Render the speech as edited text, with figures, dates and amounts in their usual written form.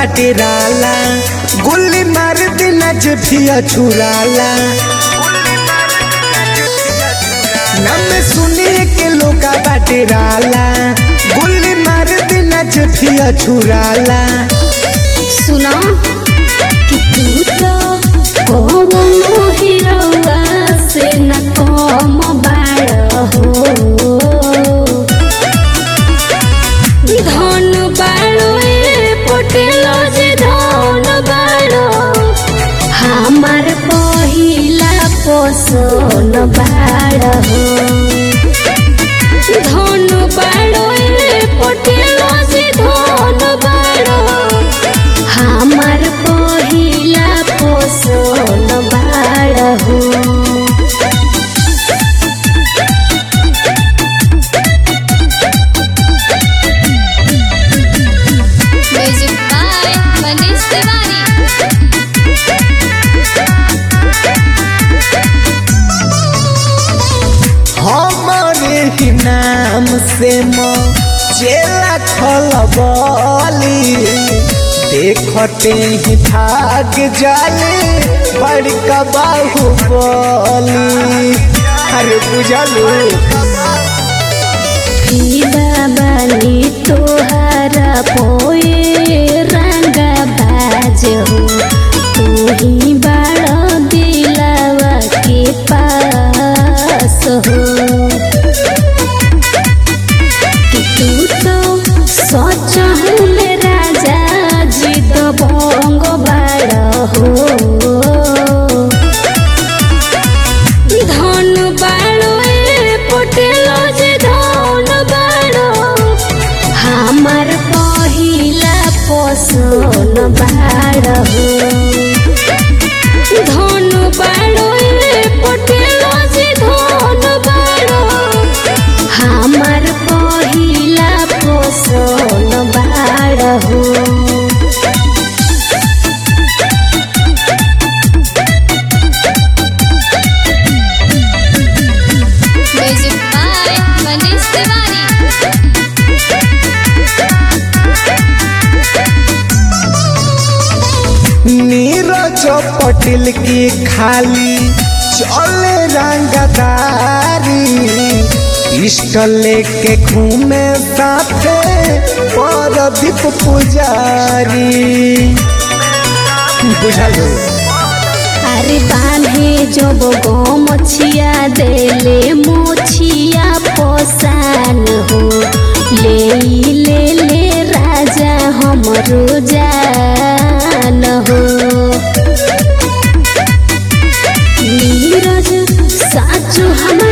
डेराला गुल्ली मार देना जफिया छुराला नाम सुनिए के लोग डेराला गुल्ली मार देना जफिया छुराला। सुना कि तू तो कोनो हीरोवा से न कम बाड़ हो धन बाड़ो ए पटेलो जे धन बाड़ो हमार पहिला पोषण बाड़ हो धन बाड़ो ए पटेलो जे धन बाड़ो हमार पहिला पोषण बाड़ हो। Music by Manish Tiwari. हमारे ही नाम से चेला खलबली देखते ही भाग जाले बड़का बाहुबली। अरे बुझलू बाबानी तोहारा पोए रंगा बाज हो तू ही बड़ा दिलावा के पास हो कि तू तो सच में राजा जी तो भंग बड़ा हो धन बाड़ो ए पटेलो जे धन बाड़ो हमार पहिला पोषण बाड़ हो धन बाड़ो ए पटेलो जे धन बाड़ो हमार पहिला पोषण बाड़ हो। Music by Manish Tiwari. नीरज पटेल की खाली चले रंगदारी पिस्टल लेके घूमे साथे परदीप पुजारी। बुझलो अरे बांधे जब गो मछिया देले मोछिया पोसान हो ले राजा हमरो जान हो नीरज साचो हम